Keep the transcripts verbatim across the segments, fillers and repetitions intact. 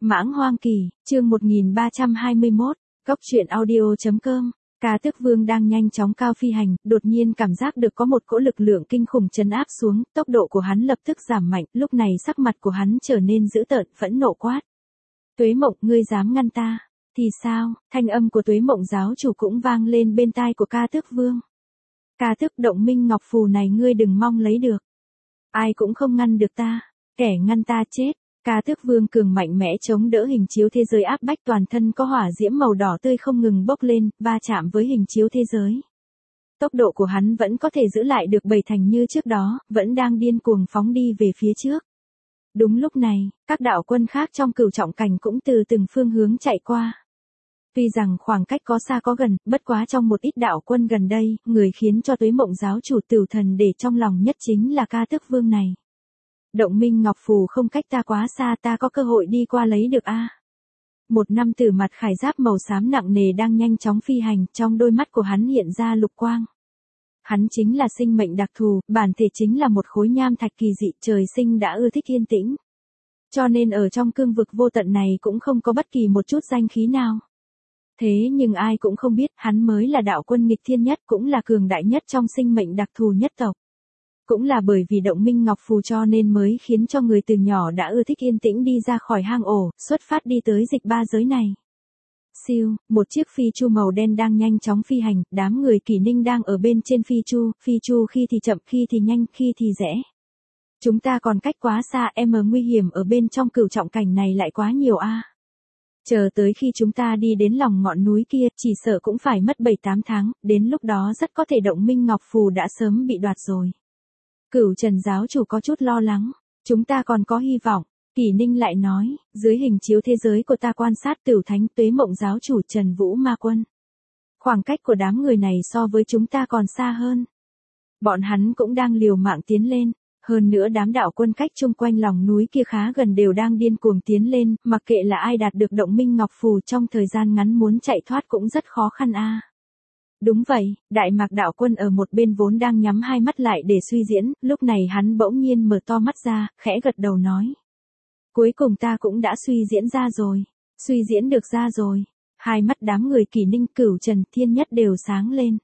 Mãng Hoang Kỳ, chương một nghìn ba trăm hai mươi mốt, Cốc truyện audio.com. Ca Tước Vương đang nhanh chóng cao phi hành, đột nhiên cảm giác được có một cỗ lực lượng kinh khủng trấn áp xuống, tốc độ của hắn lập tức giảm mạnh, lúc này sắc mặt của hắn trở nên dữ tợn, phẫn nộ quát. Tuế Mộng, ngươi dám ngăn ta? Thì sao? Thanh âm của Tuế Mộng giáo chủ cũng vang lên bên tai của Ca Tước Vương. Ca Tước Động Minh Ngọc Phù này ngươi đừng mong lấy được. Ai cũng không ngăn được ta, kẻ ngăn ta chết. Ca Tước Vương cường mạnh mẽ chống đỡ hình chiếu thế giới áp bách, toàn thân có hỏa diễm màu đỏ tươi không ngừng bốc lên, va chạm với hình chiếu thế giới. Tốc độ của hắn vẫn có thể giữ lại được bảy thành như trước đó, vẫn đang điên cuồng phóng đi về phía trước. Đúng lúc này, các đạo quân khác trong cửu trọng cảnh cũng từ từng phương hướng chạy qua. Tuy rằng khoảng cách có xa có gần, bất quá trong một ít đạo quân gần đây, người khiến cho Tuế Mộng giáo chủ Tửu Thần để trong lòng nhất chính là Ca Tước Vương này. Động Minh Ngọc Phù không cách ta quá xa, ta có cơ hội đi qua lấy được a. Một nam tử mặt khải giáp màu xám nặng nề đang nhanh chóng phi hành, trong đôi mắt của hắn hiện ra lục quang. Hắn chính là sinh mệnh đặc thù, bản thể chính là một khối nham thạch kỳ dị, trời sinh đã ưa thích yên tĩnh. Cho nên ở trong cương vực vô tận này cũng không có bất kỳ một chút danh khí nào. Thế nhưng ai cũng không biết, hắn mới là đạo quân nghịch thiên nhất, cũng là cường đại nhất trong sinh mệnh đặc thù nhất tộc. Cũng là bởi vì Động Minh Ngọc Phù cho nên mới khiến cho người từ nhỏ đã ưa thích yên tĩnh đi ra khỏi hang ổ, xuất phát đi tới dịch ba giới này. Siêu, một chiếc phi chu màu đen đang nhanh chóng phi hành, đám người Kỷ Ninh đang ở bên trên phi chu, phi chu khi thì chậm, khi thì nhanh, khi thì rẽ. Chúng ta còn cách quá xa, em ở nguy hiểm ở bên trong cửu trọng cảnh này lại quá nhiều a. Chờ tới khi chúng ta đi đến lòng ngọn núi kia, chỉ sợ cũng phải mất bảy tám tháng, đến lúc đó rất có thể Động Minh Ngọc Phù đã sớm bị đoạt rồi. Cửu Trần giáo chủ có chút lo lắng, chúng ta còn có hy vọng. Kỷ Ninh lại nói, dưới hình chiếu thế giới của ta quan sát Tửu Thánh Tuế Mộng giáo chủ Trần Vũ Ma Quân. Khoảng cách của đám người này so với chúng ta còn xa hơn. Bọn hắn cũng đang liều mạng tiến lên, hơn nữa đám đạo quân cách chung quanh lòng núi kia khá gần đều đang điên cuồng tiến lên, mặc kệ là ai đạt được Động Minh Ngọc Phù trong thời gian ngắn muốn chạy thoát cũng rất khó khăn a. Đúng vậy, Đại Mạc đạo quân ở một bên vốn đang nhắm hai mắt lại để suy diễn, lúc này hắn bỗng nhiên mở to mắt ra, khẽ gật đầu nói. Cuối cùng ta cũng đã suy diễn ra rồi, suy diễn được ra rồi. Hai mắt đám người Kỷ Ninh, Cửu Trần, Thiên Nhất đều sáng lên.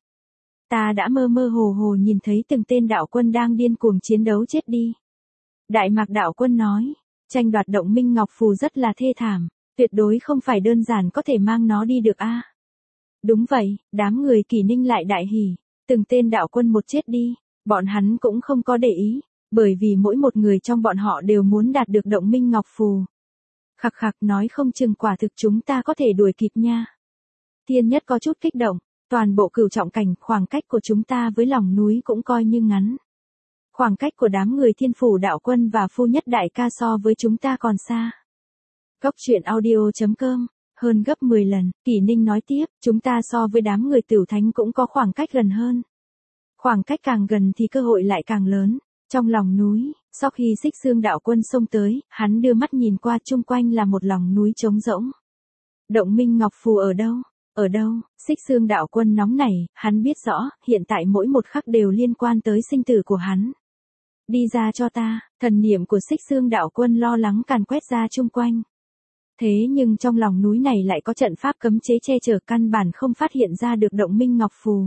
Ta đã mơ mơ hồ hồ nhìn thấy từng tên đạo quân đang điên cuồng chiến đấu chết đi. Đại Mạc đạo quân nói, tranh đoạt Động Minh Ngọc Phù rất là thê thảm, tuyệt đối không phải đơn giản có thể mang nó đi được a. Đúng vậy, đám người Kỷ Ninh lại đại hỉ, từng tên đạo quân một chết đi, bọn hắn cũng không có để ý, bởi vì mỗi một người trong bọn họ đều muốn đạt được Động Minh Ngọc Phù. Khặc khặc, nói không chừng quả thực chúng ta có thể đuổi kịp nha. Thiên Nhất có chút kích động, toàn bộ cửu trọng cảnh, khoảng cách của chúng ta với lòng núi cũng coi như ngắn. Khoảng cách của đám người Thiên Phủ đạo quân và Phu Nhất đại ca so với chúng ta còn xa. Cốc truyện audio.com. Hơn gấp mười lần, Kỷ Ninh nói tiếp, chúng ta so với đám người Tửu Thánh cũng có khoảng cách gần hơn. Khoảng cách càng gần thì cơ hội lại càng lớn. Trong lòng núi, sau khi Xích Xương đạo quân xông tới, hắn đưa mắt nhìn qua, chung quanh là một lòng núi trống rỗng. Động Minh Ngọc Phù ở đâu? Ở đâu? Xích Xương đạo quân nóng nảy, hắn biết rõ, hiện tại mỗi một khắc đều liên quan tới sinh tử của hắn. Đi ra cho ta, thần niệm của Xích Xương đạo quân lo lắng càn quét ra chung quanh. Thế nhưng trong lòng núi này lại có trận pháp cấm chế che chở, căn bản không phát hiện ra được Động Minh Ngọc Phù.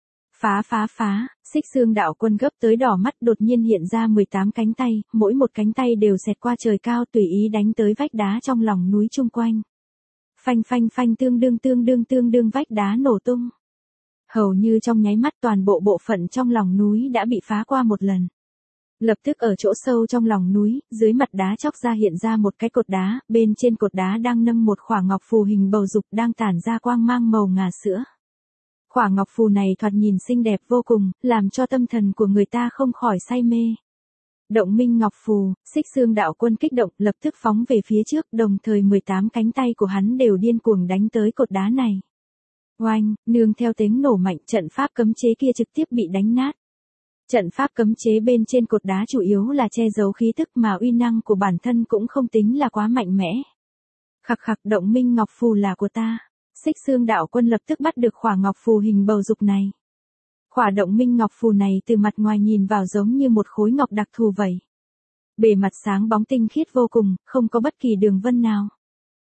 Phá phá phá, Xích Xương đạo quân gấp tới đỏ mắt, đột nhiên hiện ra mười tám cánh tay, mỗi một cánh tay đều xẹt qua trời cao, tùy ý đánh tới vách đá trong lòng núi chung quanh. Phanh phanh phanh, tương đương tương đương tương đương, vách đá nổ tung. Hầu như trong nháy mắt toàn bộ bộ phận trong lòng núi đã bị phá qua một lần. Lập tức ở chỗ sâu trong lòng núi, dưới mặt đá chóc ra hiện ra một cái cột đá, bên trên cột đá đang nâng một khỏa ngọc phù hình bầu dục đang tản ra quang mang màu ngà sữa. Khỏa ngọc phù này thoạt nhìn xinh đẹp vô cùng, làm cho tâm thần của người ta không khỏi say mê. Động Minh Ngọc Phù, Xích Xương đạo quân kích động, lập tức phóng về phía trước, đồng thời mười tám cánh tay của hắn đều điên cuồng đánh tới cột đá này. Oanh, nương theo tiếng nổ mạnh, trận pháp cấm chế kia trực tiếp bị đánh nát. Trận pháp cấm chế bên trên cột đá chủ yếu là che giấu khí tức, mà uy năng của bản thân cũng không tính là quá mạnh mẽ. Khặc khặc, Động Minh Ngọc Phù là của ta. Xích Xương đạo quân lập tức bắt được khỏa ngọc phù hình bầu dục này. Khỏa Động Minh Ngọc Phù này từ mặt ngoài nhìn vào giống như một khối ngọc đặc thù vậy. Bề mặt sáng bóng tinh khiết vô cùng, không có bất kỳ đường vân nào.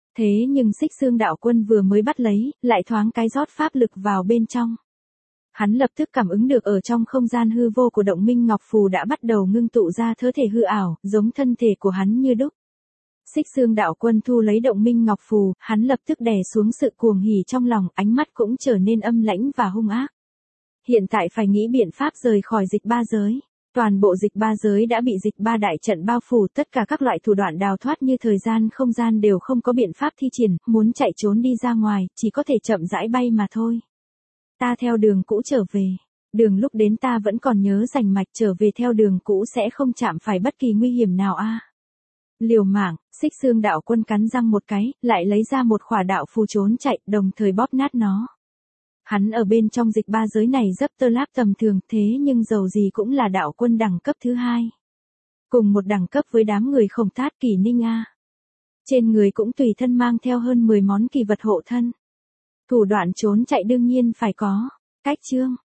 Thế nhưng Xích Xương Đạo Quân vừa mới bắt lấy, lại thoáng cái rót pháp lực vào bên trong. Hắn lập tức cảm ứng được ở trong không gian hư vô của Động Minh Ngọc Phù đã bắt đầu ngưng tụ ra thớ thể hư ảo, giống thân thể của hắn như đúc. Xích Xương Đạo Quân thu lấy Động Minh Ngọc Phù, hắn lập tức đè xuống sự cuồng hỉ trong lòng, ánh mắt cũng trở nên âm lãnh và hung ác. Hiện tại phải nghĩ biện pháp rời khỏi dịch ba giới. Toàn bộ dịch ba giới đã bị dịch ba đại trận bao phủ, tất cả các loại thủ đoạn đào thoát như thời gian không gian đều không có biện pháp thi triển, muốn chạy trốn đi ra ngoài, chỉ có thể chậm rãi bay mà thôi. Ta theo đường cũ trở về. Đường lúc đến ta vẫn còn nhớ rành mạch, trở về theo đường cũ sẽ không chạm phải bất kỳ nguy hiểm nào a. Liều mạng, Xích Xương Đạo Quân cắn răng một cái, lại lấy ra một khỏa đạo phù trốn chạy, đồng thời bóp nát nó. Hắn ở bên trong dịch ba giới này dấp tơ láp tầm thường, thế nhưng dầu gì cũng là đạo quân đẳng cấp thứ hai. Cùng một đẳng cấp với đám người Khổng Thát Kỷ Ninh a. Trên người cũng tùy thân mang theo hơn mười món kỳ vật hộ thân. Thủ đoạn trốn chạy đương nhiên phải có. Cách chương